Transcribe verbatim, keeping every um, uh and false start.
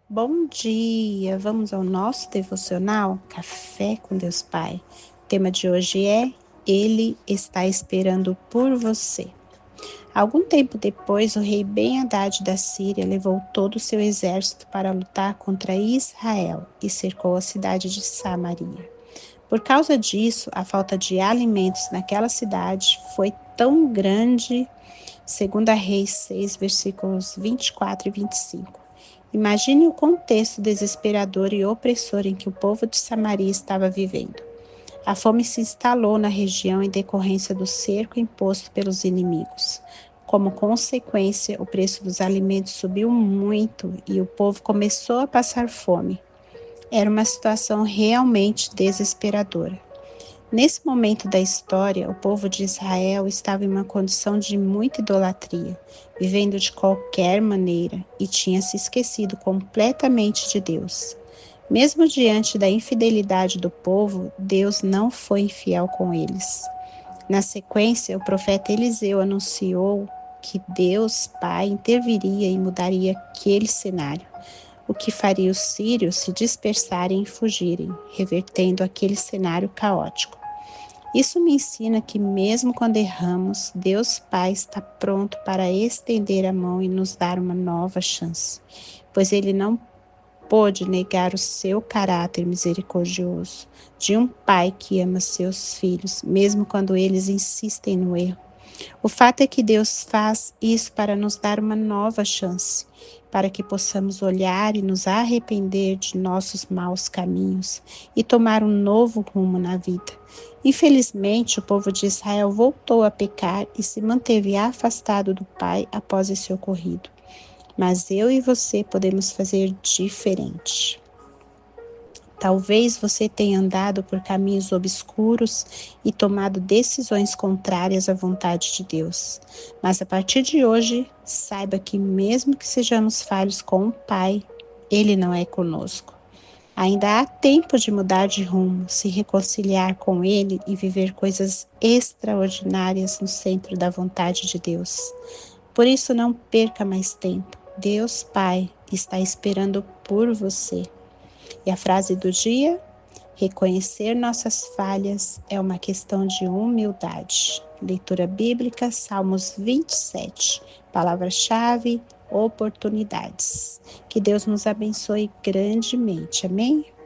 Bom dia! Vamos ao nosso devocional Café com Deus Pai. O tema de hoje é Ele está esperando por você. Algum tempo depois, o rei Ben-Hadad da Síria levou todo o seu exército para lutar contra Israel e cercou a cidade de Samaria. Por causa disso, a falta de alimentos naquela cidade foi tão grande, segundo a Reis seis, versículos vinte e quatro e vinte e cinco. Imagine o contexto desesperador e opressor em que o povo de Samaria estava vivendo. A fome se instalou na região em decorrência do cerco imposto pelos inimigos. Como consequência, o preço dos alimentos subiu muito e o povo começou a passar fome. Era uma situação realmente desesperadora. Nesse momento da história, o povo de Israel estava em uma condição de muita idolatria, vivendo de qualquer maneira, e tinha se esquecido completamente de Deus. Mesmo diante da infidelidade do povo, Deus não foi infiel com eles. Na sequência, o profeta Eliseu anunciou que Deus, Pai, interviria e mudaria aquele cenário, o que faria os sírios se dispersarem e fugirem, revertendo aquele cenário caótico. Isso me ensina que mesmo quando erramos, Deus Pai está pronto para estender a mão e nos dar uma nova chance, pois Ele não pôde negar o seu caráter misericordioso de um pai que ama seus filhos, mesmo quando eles insistem no erro. O fato é que Deus faz isso para nos dar uma nova chance, para que possamos olhar e nos arrepender de nossos maus caminhos e tomar um novo rumo na vida. Infelizmente, o povo de Israel voltou a pecar e se manteve afastado do Pai após esse ocorrido. Mas eu e você podemos fazer diferente. Talvez você tenha andado por caminhos obscuros e tomado decisões contrárias à vontade de Deus. Mas a partir de hoje, saiba que mesmo que sejamos falhos com o Pai, Ele não é conosco. Ainda há tempo de mudar de rumo, se reconciliar com Ele e viver coisas extraordinárias no centro da vontade de Deus. Por isso, não perca mais tempo. Deus Pai está esperando por você. E a frase do dia: reconhecer nossas falhas é uma questão de humildade. Leitura bíblica, Salmos vinte e sete. Palavra-chave: oportunidades. Que Deus nos abençoe grandemente. Amém?